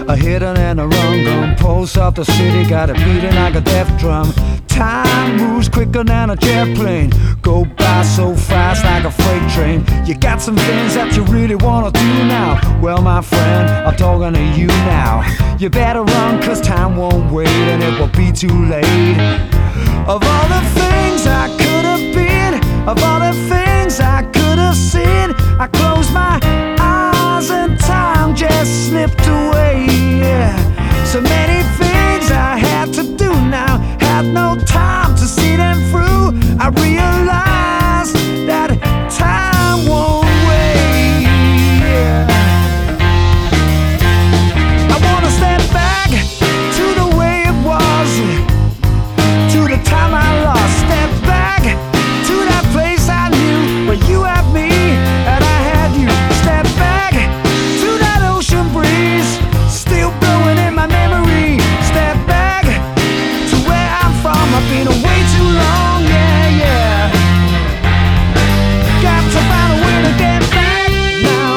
A hidden and a run gun. Pulse of the city got it beating like a death drum. Time moves quicker than a jet plane. Go by so fast like a freight train. You got some things that you really wanna do now. Well, my friend, I'm talking to you now. You better run, cause time won't wait, and it will be too late. Of all the things I could have been, of all the things I could have seen, I closed my eyes and time just slipped away. So many things I had to do now, had no time to see them through. I realized that time won't wait. I wanna step back to the way it was, to the time I lost. Step back to that place I knew, where you had me and I had you. Step back to that ocean breeze, still blowing in my memory. Step back to where I'm from. I've been away too long, yeah, yeah. Got to find a way to get back now.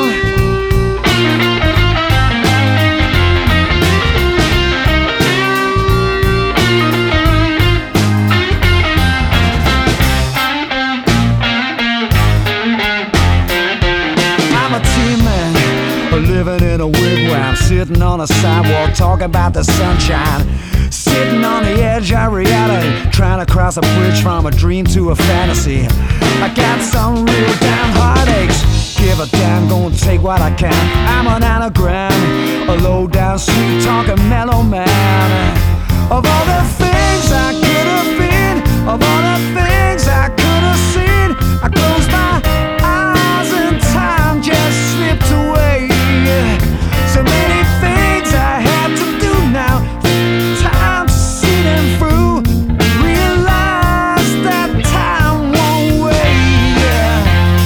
I'm a teen man, living in a wigwam, sitting on a sidewalk, talking about the sunshine. Sitting on the edge of reality, trying to cross a bridge from a dream to a fantasy. I got some real damn heartaches. Give a damn, gonna take what I can. I'm an anagram, a low down, sweet talking mellow man. Of all the things I could have been, of all the things I could have seen, I closed my eyes and time just slipped away. So many things I had to do now, time to see them through. Realize that time won't wait.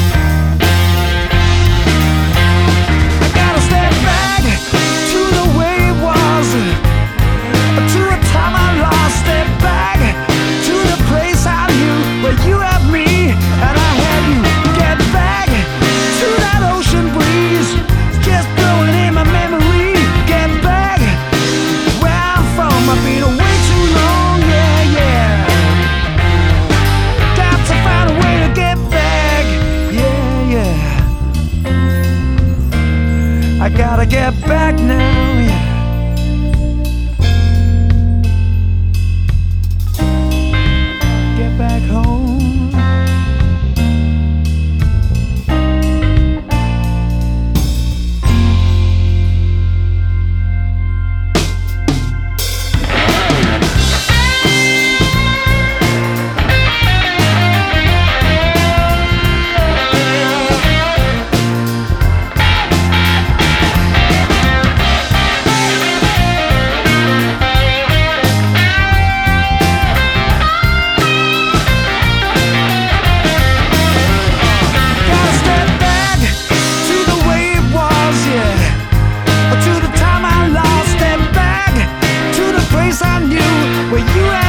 I gotta step back to the way it was, to a time I lost. Step back to the place I knew, where you had me and I had you. Get back to that ocean breeze, just blowing in my memory. Get back where I'm from. I've been away too long, yeah, yeah. Got to find a way to get back, yeah, yeah. I gotta get back now, yeah. Get back home. To the time I lost. Step back to the place I knew, where you had